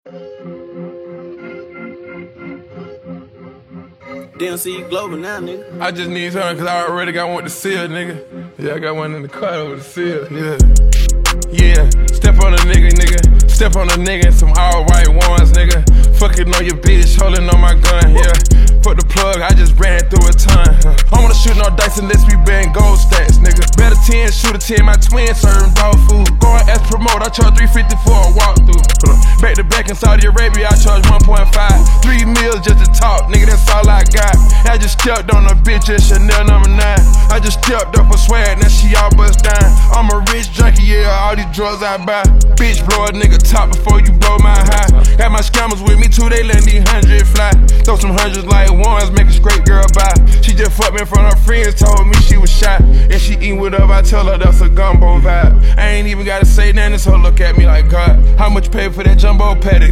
DMC Global now, nigga. I just need something cause I already got one with the seal, nigga. Yeah, I got one in the car with the seal, yeah. Yeah, step on a nigga. Step on a nigga in some all white ones, nigga. Fucking on your bitch, holding on my gun, yeah. Put the plug, I just ran through a ton. I wanna shoot no dice unless we bang gold stacks, nigga. Bet a 10, shoot a 10, my twin serving dog food. Going as promote, I charge $350 for a walkthrough. Back to back in Saudi Arabia, I charge 1.5. 3 meals just to talk, nigga, that's all I got. I just stepped on a bitch at Chanel number 9. I just stepped up for swag, now she all bust down. I'm a rich junkie, yeah, all these drugs I buy. Bitch, blow a nigga top before you blow my high. Got my scammers with me too, they let these 100 fly. Throw some hundreds like ones, make a straight girl buy. She just fucked me in front of her friends, told me she was shy. And she eatin' with up, I tell her that's a gumbo vibe. I ain't even gotta say nothing, this hoe look at me like God. How much you pay for that jumbo paddock?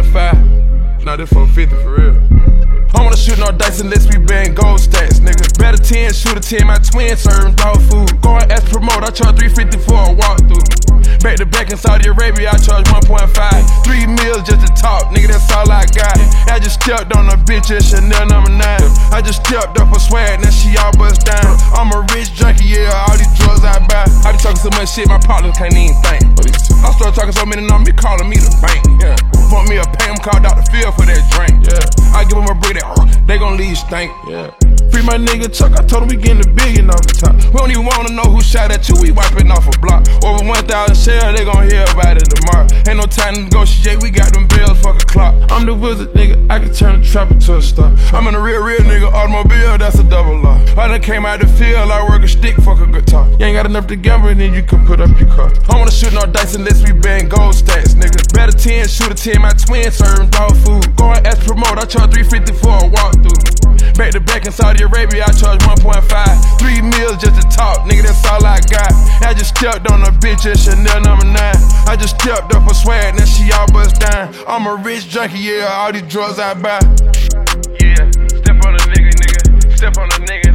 $425. Nah, this $450 for real. I wanna shoot no dice unless we bang gold stacks, nigga. Bet a 10, shoot a 10, my twin serving dog food. Going as promote, I charge $350 for a walkthrough. Back to back in Saudi Arabia, I charge 1.5. 3 meals just to talk, nigga, that's all I got. I just stepped on a bitch at Chanel number 9. I just stepped up for swag, now she all bust down. I'm a rich junkie, yeah, all these drugs I buy. I be talking so much shit, my partners can't even think. I start talking so many numbers, calling me the bank, yeah. Want me a pay, I'm called Dr. Phil for that drink, yeah. I give them a break, they gon' leave stink, yeah. Free my nigga Chuck, I told him we getting $1 billion off the top. We don't even wanna know who shot at you, we wiping off a block. Over 1,000 shells, they gon' hear about it tomorrow. Ain't no time to negotiate, we got them bills, fuck a clock. I'm the wizard, nigga, I can turn the trap into a star. I'm in a real nigga, automobile, that's a double law. I done came out the field, I work a stick, fuck a guitar. You ain't got enough to gamble, then you can put up your car. I wanna shoot no dice unless we bang gold stacks, nigga. Bet a 10, shoot a 10, my twin serving dog food. Going as promote, I charge $350 for a walkthrough. Back to back in Saudi Arabia, I charge 1.5. 3 meals just to talk, nigga, that's all I got. I just stepped on a bitch at Chanel number 9. I just stepped up for swag, now she all bust down. I'm a rich junkie, yeah, all these drugs I buy. Yeah, step on a nigga. Step on a nigga.